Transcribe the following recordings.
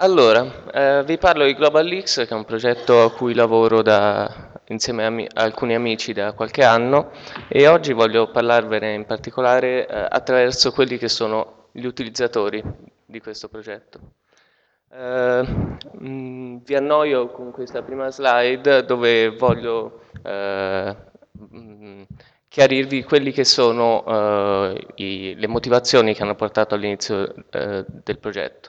Allora, vi parlo di GlobalX, che è un progetto a cui lavoro insieme a alcuni amici da qualche anno, e oggi voglio parlarvene in particolare attraverso quelli che sono gli utilizzatori di questo progetto. Vi annoio con questa prima slide dove voglio chiarirvi quelli che sono le motivazioni che hanno portato all'inizio del progetto.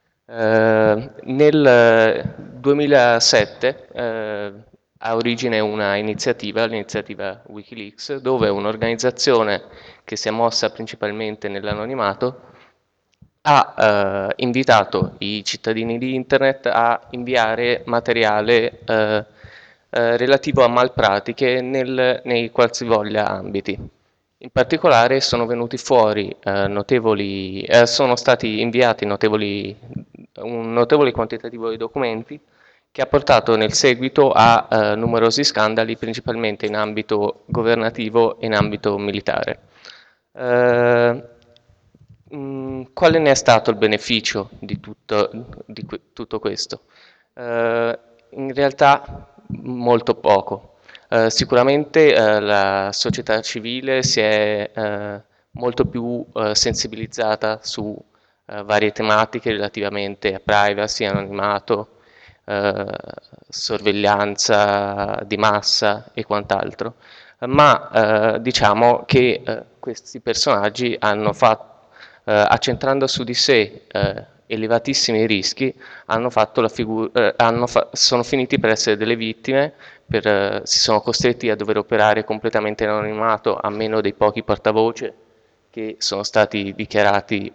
Nel 2007 ha origine una iniziativa, l'iniziativa Wikileaks, dove un'organizzazione che si è mossa principalmente nell'anonimato ha invitato i cittadini di Internet a inviare materiale relativo a malpratiche nei qualsivoglia ambiti. In particolare sono venuti fuori sono stati inviati un notevole quantitativo di documenti che ha portato nel seguito a numerosi scandali, principalmente in ambito governativo e in ambito militare. Quale ne è stato il beneficio di tutto questo? In realtà molto poco. Sicuramente la società civile si è molto più sensibilizzata su varie tematiche relativamente a privacy, anonimato, sorveglianza di massa e quant'altro, ma diciamo che questi personaggi hanno accentrando su di sé elevatissimi rischi, sono finiti per essere delle vittime, si sono costretti a dover operare completamente in anonimato, a meno dei pochi portavoce che sono stati dichiarati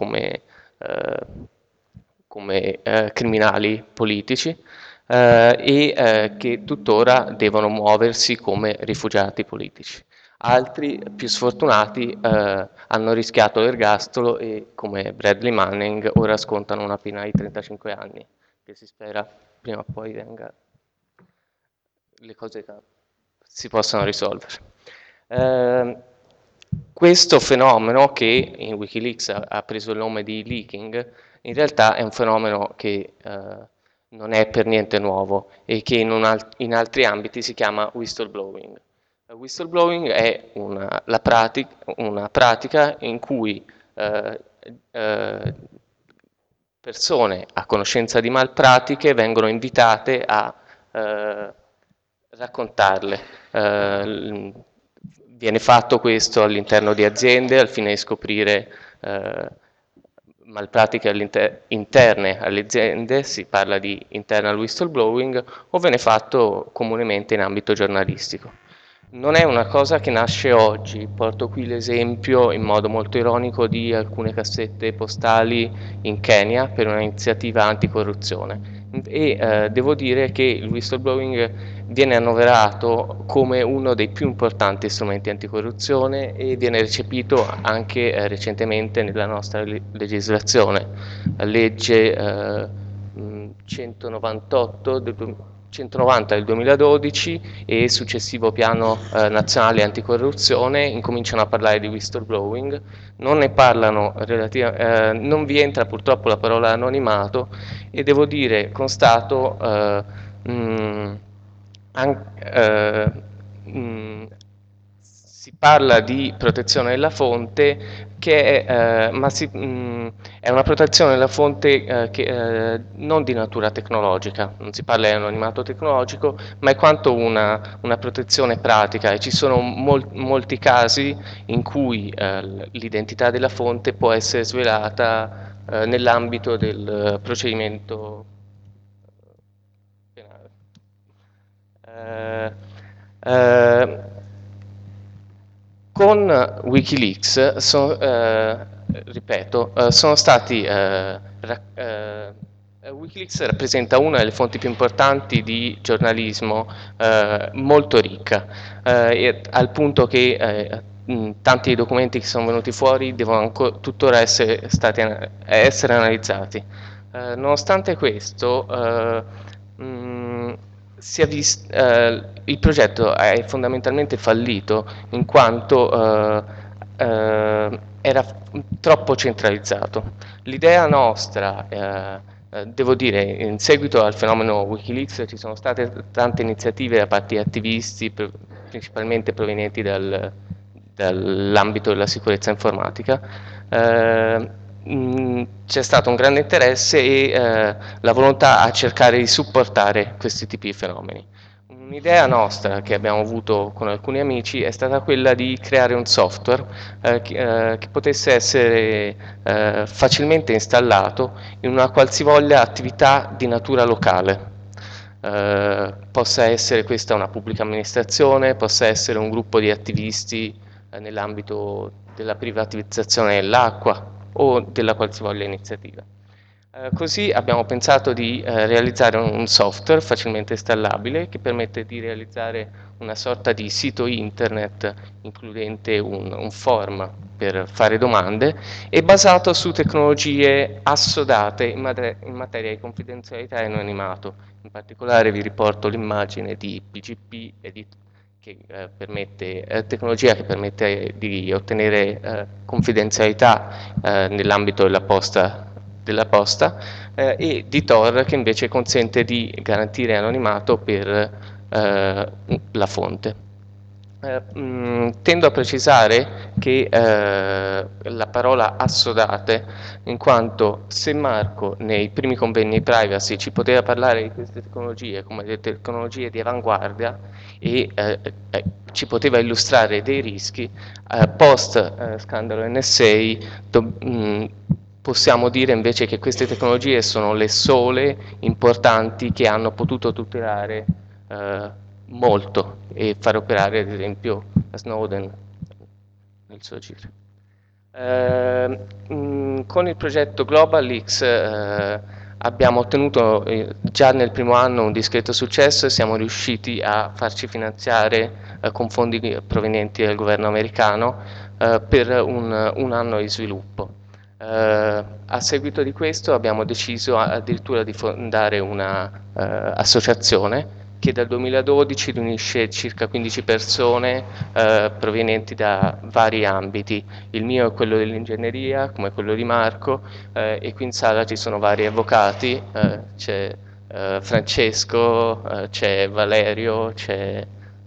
come criminali politici e che tuttora devono muoversi come rifugiati politici. Altri, più sfortunati, hanno rischiato l'ergastolo e, come Bradley Manning, ora scontano una pena di 35 anni, che si spera prima o poi le cose si possano risolvere. Questo fenomeno, che in Wikileaks ha preso il nome di leaking, in realtà è un fenomeno che non è per niente nuovo e che in altri ambiti si chiama whistleblowing. Whistleblowing è una pratica in cui persone a conoscenza di malpratiche vengono invitate a raccontarle. Viene fatto questo all'interno di aziende al fine di scoprire malpratiche interne alle aziende, si parla di internal whistleblowing, o viene fatto comunemente in ambito giornalistico. Non è una cosa che nasce oggi, porto qui l'esempio in modo molto ironico di alcune cassette postali in Kenya per un'iniziativa anticorruzione e devo dire che il whistleblowing viene annoverato come uno dei più importanti strumenti anticorruzione e viene recepito anche recentemente nella nostra legislazione. La legge 190 del 2012 e il successivo piano nazionale anticorruzione incominciano a parlare di whistleblowing, non ne parlano non vi entra purtroppo la parola anonimato e devo dire, constato, si parla di protezione della fonte è una protezione della fonte non di natura tecnologica, non si parla di anonimato tecnologico, ma è quanto una protezione pratica e ci sono molti casi in cui l'identità della fonte può essere svelata nell'ambito del procedimento penale. Con Wikileaks, ripeto, sono stati Wikileaks rappresenta una delle fonti più importanti di giornalismo molto ricca, al punto che tanti dei documenti che sono venuti fuori devono tuttora essere analizzati. Nonostante questo, il progetto è fondamentalmente fallito in quanto era troppo centralizzato. L'idea nostra Devo dire, in seguito al fenomeno Wikileaks ci sono state tante iniziative da parte di attivisti, principalmente provenienti dall'ambito della sicurezza informatica. C'è stato un grande interesse e la volontà a cercare di supportare questi tipi di fenomeni. Un'idea nostra che abbiamo avuto con alcuni amici è stata quella di creare un software che potesse essere facilmente installato in una qualsivoglia attività di natura locale. Possa essere questa una pubblica amministrazione, possa essere un gruppo di attivisti nell'ambito della privatizzazione dell'acqua o della qualsivoglia iniziativa. Così abbiamo pensato di realizzare un software facilmente installabile che permette di realizzare una sorta di sito internet includente un form per fare domande e basato su tecnologie assodate in materia di confidenzialità e anonimato. In particolare vi riporto l'immagine di PGP che tecnologia che permette di ottenere confidenzialità nell'ambito della posta e di Tor che invece consente di garantire anonimato per la fonte. Tendo a precisare che la parola assodate, in quanto se Marco nei primi convegni privacy ci poteva parlare di queste tecnologie come delle tecnologie di avanguardia e ci poteva illustrare dei rischi, post scandalo NSA possiamo dire invece che queste tecnologie sono le sole importanti che hanno potuto tutelare molto e far operare ad esempio Snowden nel suo giro. Con il progetto GlobalX abbiamo ottenuto già nel primo anno un discreto successo e siamo riusciti a farci finanziare con fondi provenienti dal governo americano per un anno di sviluppo. A seguito di questo abbiamo deciso addirittura di fondare una associazione che dal 2012 riunisce circa 15 persone provenienti da vari ambiti. Il mio è quello dell'ingegneria, come quello di Marco, e qui in sala ci sono vari avvocati, c'è Francesco, c'è Valerio, c'è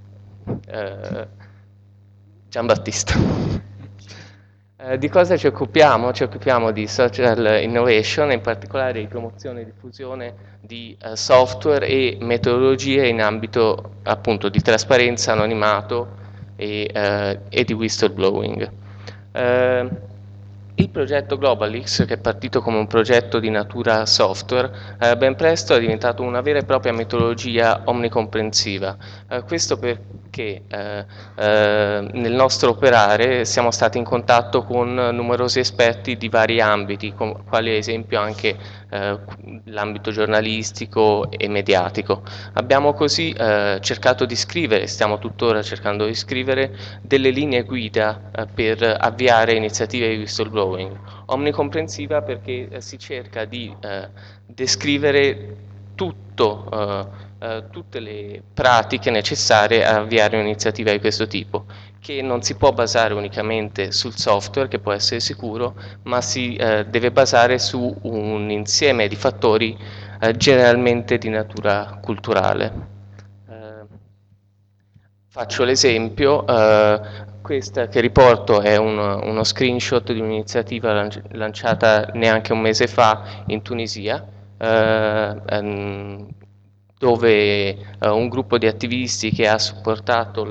Giambattista. Di cosa ci occupiamo? Ci occupiamo di social innovation, in particolare di promozione e diffusione di software e metodologie in ambito appunto di trasparenza, anonimato e di whistleblowing. Il progetto GlobalX, che è partito come un progetto di natura software, ben presto è diventato una vera e propria metodologia omnicomprensiva. Questo perché nel nostro operare siamo stati in contatto con numerosi esperti di vari ambiti, quali ad esempio anche l'ambito giornalistico e mediatico. Abbiamo così cercato di scrivere, stiamo tuttora cercando di scrivere, delle linee guida per avviare iniziative di whistleblowing. Omnicomprensiva perché si cerca di descrivere tutte le pratiche necessarie a avviare un'iniziativa di questo tipo, che non si può basare unicamente sul software, che può essere sicuro, ma si deve basare su un insieme di fattori generalmente di natura culturale. Faccio l'esempio, questa che riporto è uno screenshot di un'iniziativa lanciata neanche un mese fa in Tunisia, dove un gruppo di attivisti che ha supportato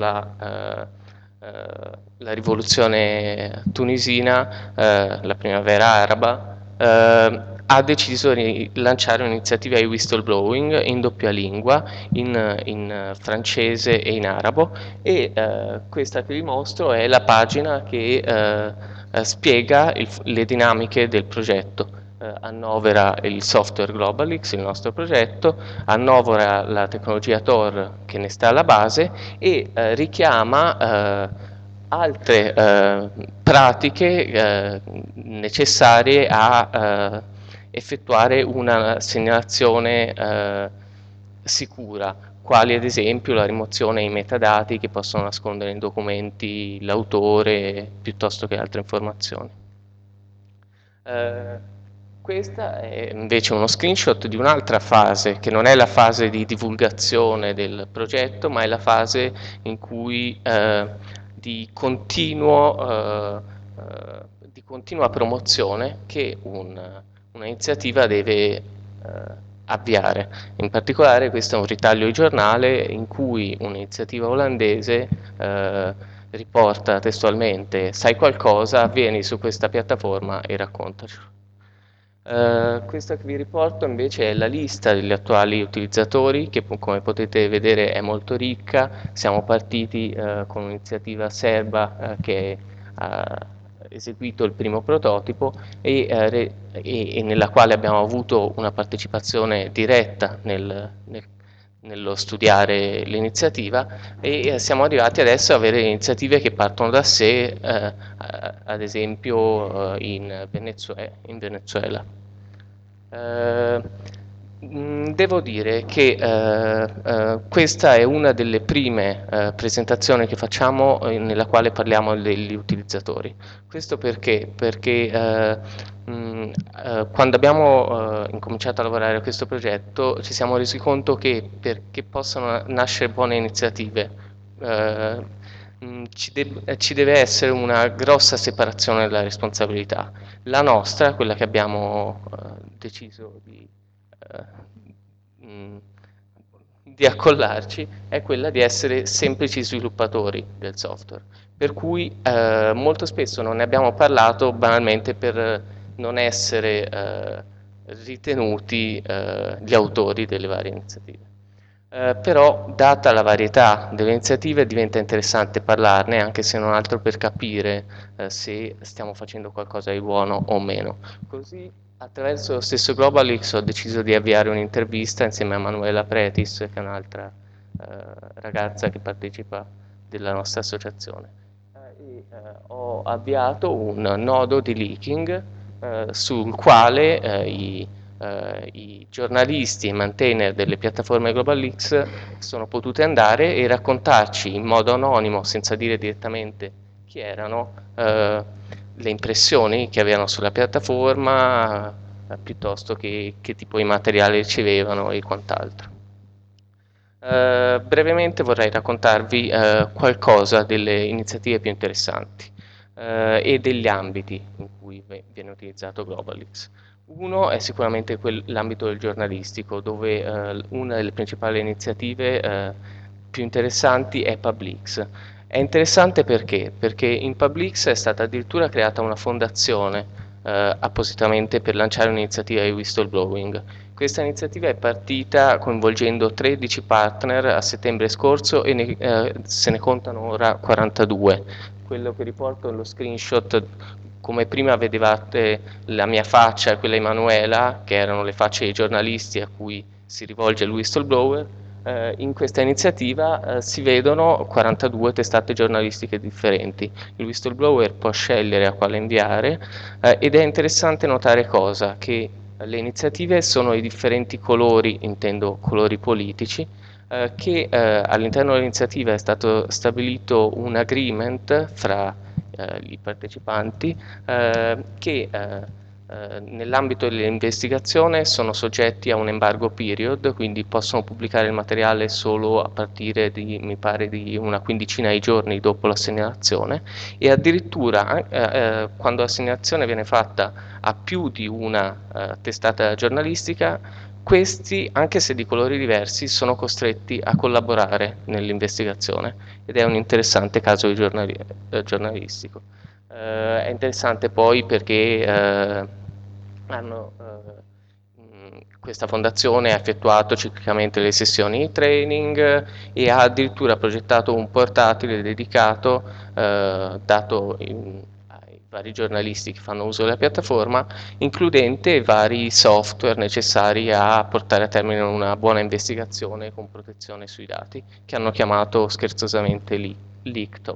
la rivoluzione tunisina, la primavera araba, ha deciso di lanciare un'iniziativa di whistleblowing in doppia lingua, in francese e in arabo, e questa che vi mostro è la pagina che spiega le dinamiche del progetto. Annovera il software GlobalX, il nostro progetto, annovera la tecnologia Tor che ne sta alla base e richiama altre pratiche necessarie a effettuare una segnalazione sicura, quali ad esempio la rimozione dei metadati che possono nascondere in documenti l'autore piuttosto che altre informazioni. Questa è invece uno screenshot di un'altra fase, che non è la fase di divulgazione del progetto, ma è la fase in cui di, di continua promozione che un'iniziativa deve avviare. In particolare questo è un ritaglio di giornale in cui un'iniziativa olandese riporta testualmente: sai qualcosa, vieni su questa piattaforma e raccontacelo. Questa che vi riporto invece è la lista degli attuali utilizzatori che come potete vedere è molto ricca. Siamo partiti con un'iniziativa serba che ha eseguito il primo prototipo e nella quale abbiamo avuto una partecipazione diretta nello studiare l'iniziativa e siamo arrivati adesso ad avere iniziative che partono da sé, ad esempio in Venezuela. Eh, Devo dire che questa è una delle prime presentazioni che facciamo nella quale parliamo degli utilizzatori. Questo perché? Perché quando abbiamo incominciato a lavorare a questo progetto ci siamo resi conto che perché possano nascere buone iniziative ci deve essere una grossa separazione della responsabilità. La nostra, quella che abbiamo deciso di accollarci, è quella di essere semplici sviluppatori del software. Per cui molto spesso non ne abbiamo parlato banalmente per non essere ritenuti gli autori delle varie iniziative. Però, data la varietà delle iniziative, diventa interessante parlarne, anche se non altro per capire se stiamo facendo qualcosa di buono o meno. Così, attraverso lo stesso GlobalX, ho deciso di avviare un'intervista insieme a Manuela Pretis, che è un'altra ragazza che partecipa della nostra associazione. Ho avviato un nodo di leaking sul quale i giornalisti e maintainer delle piattaforme GlobalX sono potuti andare e raccontarci in modo anonimo, senza dire direttamente chi erano, le impressioni che avevano sulla piattaforma, piuttosto che tipo di materiale ricevevano e quant'altro. Brevemente vorrei raccontarvi qualcosa delle iniziative più interessanti e degli ambiti in cui viene utilizzato GlobalX. Uno è sicuramente l'ambito del giornalistico, dove una delle principali iniziative più interessanti è Publix. È interessante perché? Perché in Publix è stata addirittura creata una fondazione appositamente per lanciare un'iniziativa di whistleblowing. Questa iniziativa è partita coinvolgendo 13 partner a settembre scorso e se ne contano ora 42. Quello che riporto è lo screenshot, come prima vedevate la mia faccia e quella di Manuela, che erano le facce dei giornalisti a cui si rivolge il whistleblower. In questa iniziativa si vedono 42 testate giornalistiche differenti. Il whistleblower può scegliere a quale inviare ed è interessante notare cosa? Che le iniziative sono di differenti colori, intendo colori politici, che all'interno dell'iniziativa è stato stabilito un agreement fra i partecipanti che nell'ambito dell'investigazione sono soggetti a un embargo period, quindi possono pubblicare il materiale solo a partire di, mi pare, di una quindicina di giorni dopo la segnalazione e addirittura quando la segnalazione viene fatta a più di una testata giornalistica, questi, anche se di colori diversi, sono costretti a collaborare nell'investigazione ed è un interessante caso di giornalistico. È interessante poi perché questa fondazione ha effettuato ciclicamente le sessioni di training e ha addirittura progettato un portatile dedicato dato ai vari giornalisti che fanno uso della piattaforma, includente vari software necessari a portare a termine una buona investigazione con protezione sui dati, che hanno chiamato scherzosamente Leaktop.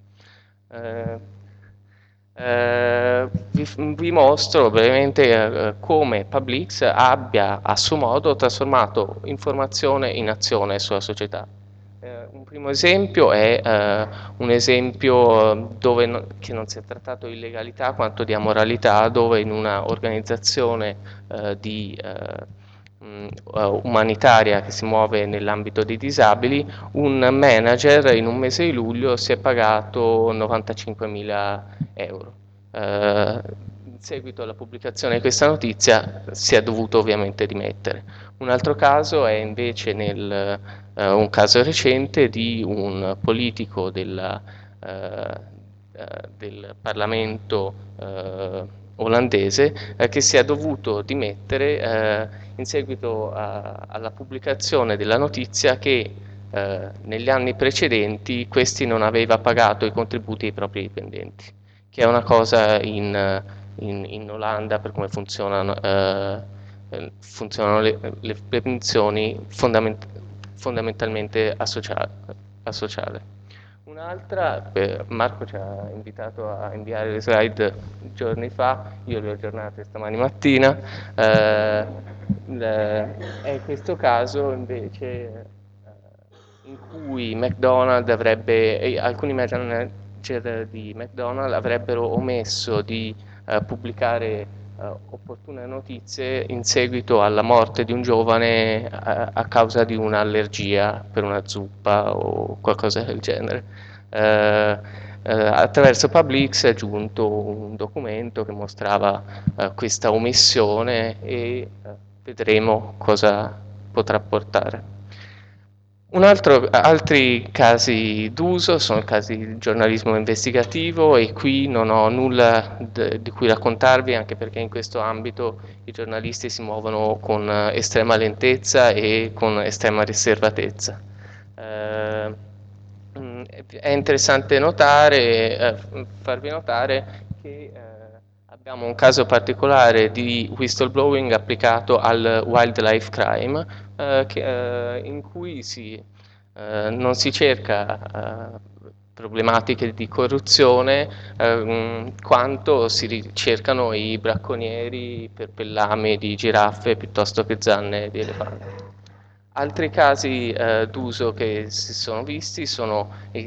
Vi mostro brevemente come Publix abbia a suo modo trasformato informazione in azione sulla società. Un primo esempio è un esempio dove che non si è trattato di illegalità quanto di amoralità, dove in una organizzazione umanitaria che si muove nell'ambito dei disabili, un manager in un mese di luglio si è pagato 95.000 euro. In seguito alla pubblicazione di questa notizia si è dovuto ovviamente dimettere. Un altro caso è invece un caso recente di un politico del Parlamento olandese che si è dovuto dimettere in seguito alla pubblicazione della notizia che negli anni precedenti questi non aveva pagato i contributi ai propri dipendenti, che è una cosa in Olanda, per come funzionano le pensioni fondamentalmente associate. Un'altra, Marco ci ha invitato a inviare le slide giorni fa, io le ho aggiornate stamani mattina, è questo caso invece in cui McDonald's alcuni manager di McDonald's avrebbero omesso di pubblicare opportune notizie in seguito alla morte di un giovane a causa di un'allergia per una zuppa o qualcosa del genere. Attraverso Publix è giunto un documento che mostrava questa omissione e vedremo cosa potrà portare. Altri casi d'uso sono casi di giornalismo investigativo e qui non ho nulla di cui raccontarvi, anche perché in questo ambito i giornalisti si muovono con estrema lentezza e con estrema riservatezza. Eh, è interessante farvi notare che abbiamo un caso particolare di whistleblowing applicato al wildlife crime, in cui non si cerca problematiche di corruzione quanto si ricercano i bracconieri per pellami di giraffe piuttosto che zanne di elefante. Altri casi d'uso che si sono visti sono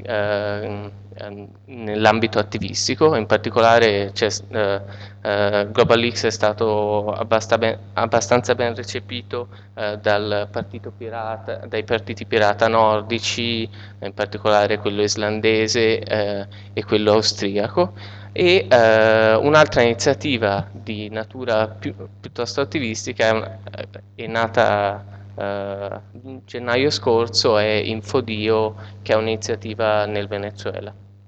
nell'ambito attivistico, in particolare GlobalX è stato abbastanza ben recepito dai partiti pirata nordici, in particolare quello islandese e quello austriaco. E un'altra iniziativa di natura piuttosto attivistica è nata in gennaio scorso, è Infodio, che è un'iniziativa nel Venezuela.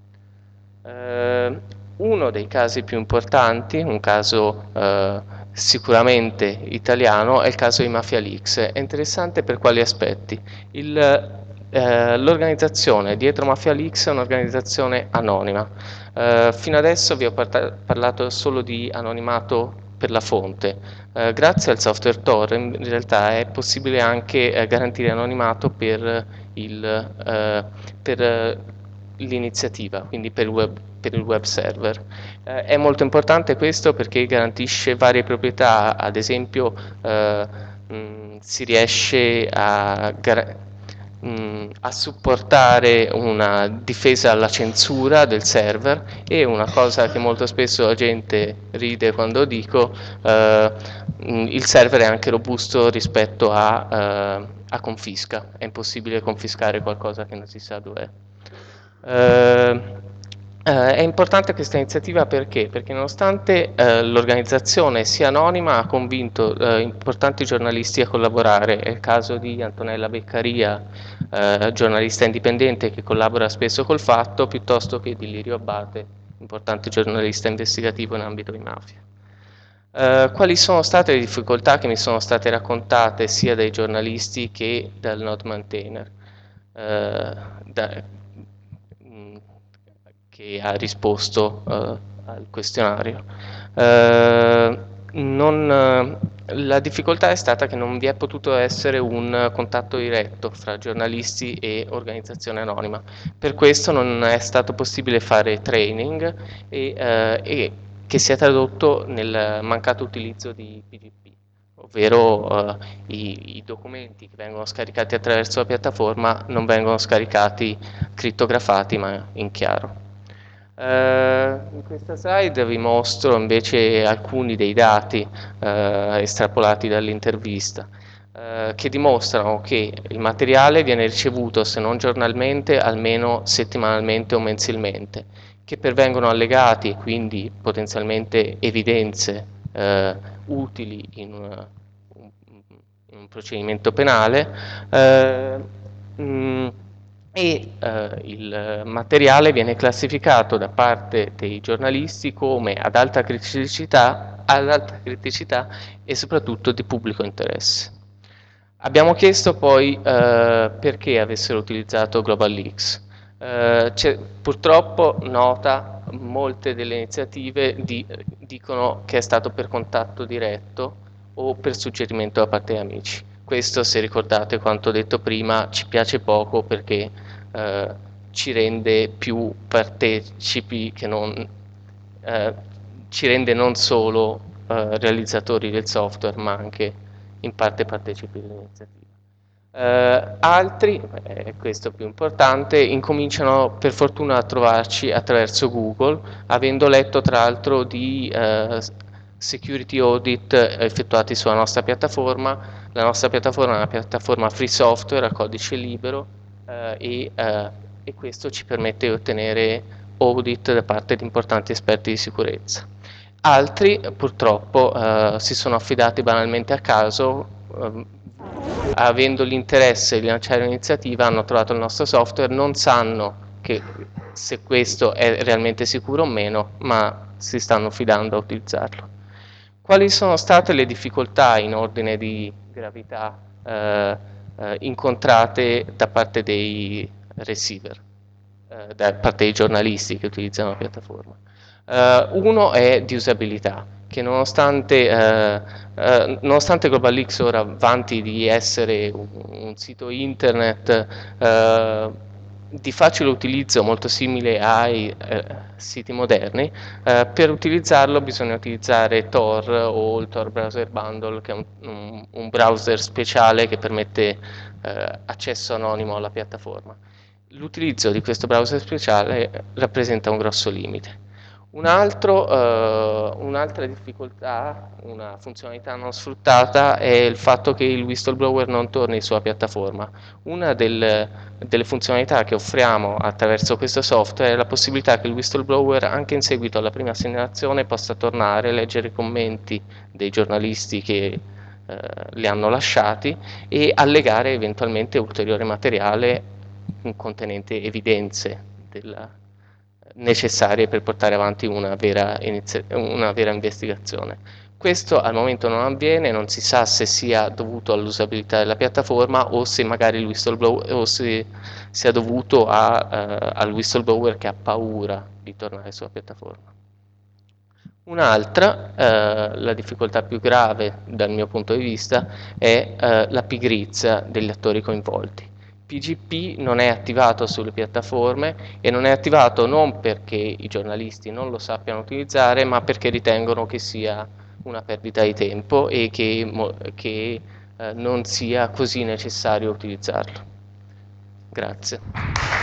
Uno dei casi più importanti, un caso sicuramente italiano, è il caso di Mafia Leaks. È interessante per quali aspetti? L'organizzazione dietro Mafia Leaks è un'organizzazione anonima. Fino adesso vi ho parlato solo di anonimato per la fonte. Grazie al software Tor in realtà è possibile anche garantire anonimato per l'iniziativa, quindi per il web server. È molto importante questo perché garantisce varie proprietà, ad esempio si riesce a supportare una difesa alla censura del server, e una cosa che molto spesso la gente ride quando dico, il server è anche robusto rispetto a confisca, è impossibile confiscare qualcosa che non si sa dov'è. È importante questa iniziativa perché? Perché nonostante l'organizzazione sia anonima, ha convinto importanti giornalisti a collaborare. È il caso di Antonella Beccaria, giornalista indipendente che collabora spesso col Fatto, piuttosto che di Lirio Abbate, importante giornalista investigativo in ambito di mafia. Quali sono state le difficoltà che mi sono state raccontate sia dai giornalisti che dal node maintainer che ha risposto al questionario? La difficoltà è stata che non vi è potuto essere un contatto diretto fra giornalisti e organizzazione anonima. Per questo non è stato possibile fare training e che si è tradotto nel mancato utilizzo di PGP. ovvero i documenti che vengono scaricati attraverso la piattaforma non vengono scaricati crittografati ma in chiaro. In questa slide vi mostro invece alcuni dei dati estrapolati dall'intervista che dimostrano che il materiale viene ricevuto se non giornalmente almeno settimanalmente o mensilmente, che pervengono allegati e quindi potenzialmente evidenze utili in un procedimento penale mh, e il materiale viene classificato da parte dei giornalisti come ad alta criticità e soprattutto di pubblico interesse. Abbiamo chiesto poi perché avessero utilizzato Global Leaks. Purtroppo, nota, molte delle iniziative dicono che è stato per contatto diretto o per suggerimento da parte di amici. Questo, se ricordate quanto detto prima, ci piace poco perché ci rende più partecipi che non, ci rende non solo realizzatori del software, ma anche in parte partecipi dell'iniziativa. Altri, questo più importante, incominciano per fortuna a trovarci attraverso Google, avendo letto tra l'altro di security audit effettuati sulla nostra piattaforma. La nostra piattaforma è una piattaforma free software a codice libero e questo ci permette di ottenere audit da parte di importanti esperti di sicurezza. Altri purtroppo si sono affidati banalmente a caso, avendo l'interesse di lanciare un'iniziativa, hanno trovato il nostro software, non sanno che se questo è realmente sicuro o meno, ma si stanno fidando a utilizzarlo. Quali sono state le difficoltà in ordine di gravità incontrate da parte dei receiver, da parte dei giornalisti che utilizzano la piattaforma? Uno è di usabilità, che nonostante Global Leaks ora vanti di essere un sito internet di facile utilizzo, molto simile ai siti moderni, per utilizzarlo bisogna utilizzare Tor o il Tor Browser Bundle, che è un browser speciale che permette accesso anonimo alla piattaforma. L'utilizzo di questo browser speciale rappresenta un grosso limite. Un'altra difficoltà, una funzionalità non sfruttata è il fatto che il whistleblower non torni sulla piattaforma. Una delle funzionalità che offriamo attraverso questo software è la possibilità che il whistleblower, anche in seguito alla prima segnalazione, possa tornare, leggere i commenti dei giornalisti che li hanno lasciati e allegare eventualmente ulteriore materiale contenente evidenze necessarie per portare avanti una vera investigazione. Questo al momento non avviene, non si sa se sia dovuto all'usabilità della piattaforma o se magari il whistleblower o se sia dovuto al whistleblower che ha paura di tornare sulla piattaforma. Un'altra, la difficoltà più grave dal mio punto di vista, è la pigrizia degli attori coinvolti. PGP non è attivato sulle piattaforme e non è attivato non perché i giornalisti non lo sappiano utilizzare, ma perché ritengono che sia una perdita di tempo e che non sia così necessario utilizzarlo. Grazie.